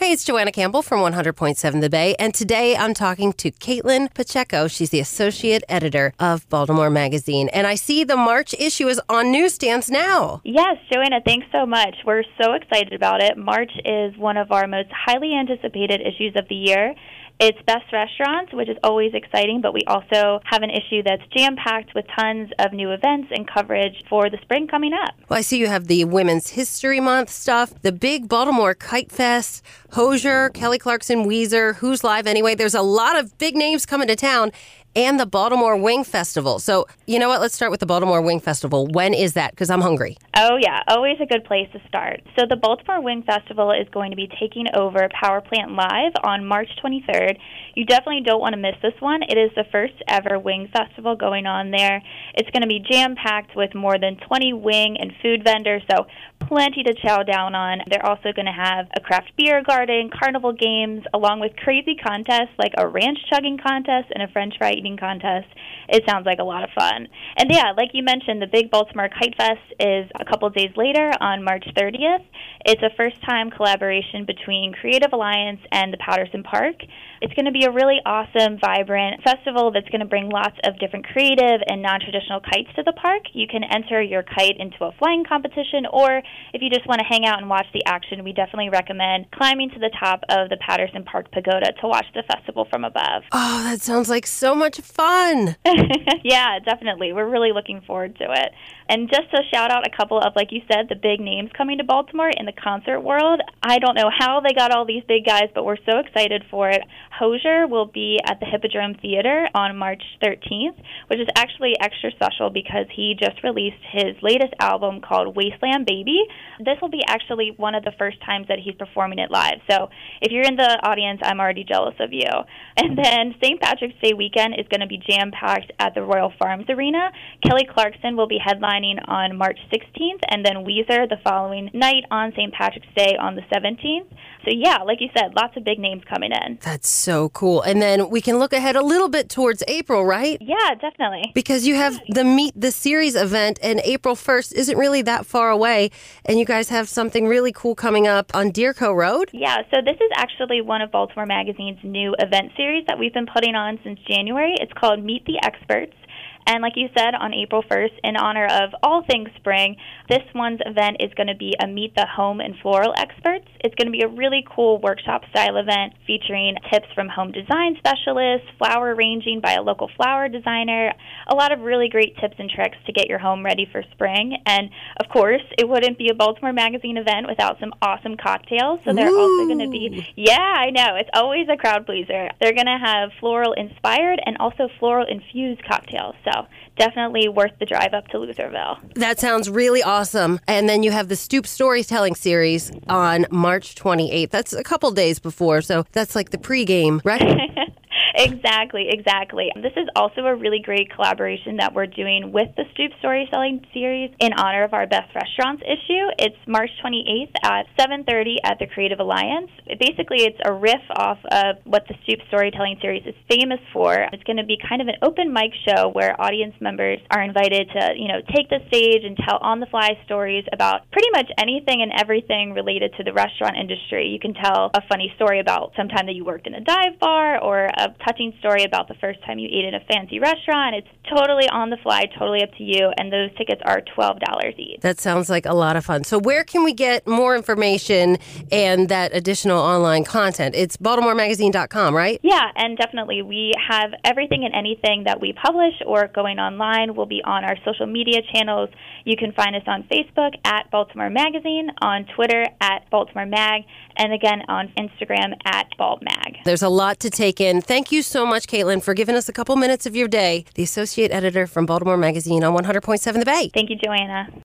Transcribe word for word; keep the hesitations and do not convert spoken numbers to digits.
Hey, it's Joanna Campbell from one hundred point seven The Bay, and today I'm talking to Caitlin Pacheco. She's the associate editor of Baltimore Magazine, and I see the March issue is on newsstands now. Yes, Joanna, thanks so much. We're so excited about it. March is one of our most highly anticipated issues of the year. It's Best Restaurants, which is always exciting, but we also have an issue that's jam-packed with tons of new events and coverage for the spring coming up. Well, I see you have the Women's History Month stuff, the big Baltimore Kite Fest, Hozier, Kelly Clarkson, Weezer, Who's Live Anyway. There's a lot of big names coming to town, and the Baltimore Wing Festival. So, you know what? Let's start with the Baltimore Wing Festival. When is that? Because I'm hungry. Oh, yeah. Always a good place to start. So the Baltimore Wing Festival is going to be taking over Power Plant Live on March twenty-third. You definitely don't want to miss this one. It is the first ever wing festival going on there. It's going to be jam-packed with more than twenty wing and food vendors, so plenty to chow down on. They're also going to have a craft beer garden, carnival games, along with crazy contests like a ranch chugging contest and a French fry eating contest. It sounds like a lot of fun. And yeah, like you mentioned, the big Baltimore Kite Fest is a couple days later on March thirtieth. It's a first-time collaboration between Creative Alliance and the Patterson Park. It's going to be a really awesome, vibrant festival that's going to bring lots of different creative and non-traditional kites to the park. You can enter your kite into a flying competition, or if you just want to hang out and watch the action, we definitely recommend climbing to the top of the Patterson Park Pagoda to watch the festival from above. Oh, that sounds like so much fun. Yeah, definitely. We're really looking forward to it. And just to shout out a couple of, like you said, the big names coming to Baltimore in the concert world. I don't know how they got all these big guys, but we're so excited for it. Hozier will be at the Hippodrome Theater on March thirteenth, which is actually extra special because he just released his latest album called Wasteland Baby. This will be actually one of the first times that he's performing it live. So if you're in the audience, I'm already jealous of you. And then Saint Patrick's Day weekend is going to be jam-packed at the Royal Farms Arena. Kelly Clarkson will be headlining on March sixteenth, and then Weezer the following night on Saint Patrick's Day on the seventeenth. So yeah, like you said, lots of big names coming in. That's so cool. And then we can look ahead a little bit towards April, right? Yeah, definitely. Because you have the Meet the Series event, and April first isn't really that far away, and you guys have something really cool coming up on Deerco Road? Yeah, so this is actually one of Baltimore Magazine's new event series that we've been putting on since January. It's called Meet the Experts. And like you said, on April first, in honor of all things spring, this one's event is going to be a Meet the Home and Floral Experts. It's going to be a really cool workshop-style event featuring tips from home design specialists, flower arranging by a local flower designer, a lot of really great tips and tricks to get your home ready for spring. And, of course, it wouldn't be a Baltimore Magazine event without some awesome cocktails. So they're Ooh. also going to be, yeah, I know, it's always a crowd pleaser. They're going to have floral-inspired and also floral-infused cocktails. So definitely worth the drive up to Lutherville. That sounds really awesome. And then you have the Stoop Storytelling Series on March twenty-eighth. That's a couple days before, so that's like the pregame, right? Exactly, exactly. This is also a really great collaboration that we're doing with the Stoop Storytelling Series in honor of our Best Restaurants issue. It's March twenty-eighth at seven thirty at the Creative Alliance. It, basically, it's a riff off of what the Stoop Storytelling Series is famous for. It's going to be kind of an open mic show where audience members are invited to, you know, take the stage and tell on-the-fly stories about pretty much anything and everything related to the restaurant industry. You can tell a funny story about some time that you worked in a dive bar, or a touching story about the first time you ate in a fancy restaurant. It's totally on the fly, totally up to you, and those tickets are twelve dollars each. That sounds like a lot of fun. So where can we get more information and that additional online content? It's baltimore magazine dot com, right? Yeah, and definitely we have everything and anything that we publish or going online will be on our social media channels. You can find us on Facebook at Baltimore Magazine, on Twitter at Baltimore Mag, and again on Instagram at BaltMag. There's a lot to take in. Thank you so much, Caitlin, for giving us a couple minutes of your day. The associate editor from Baltimore Magazine on one hundred point seven The Bay. Thank you, Joanna.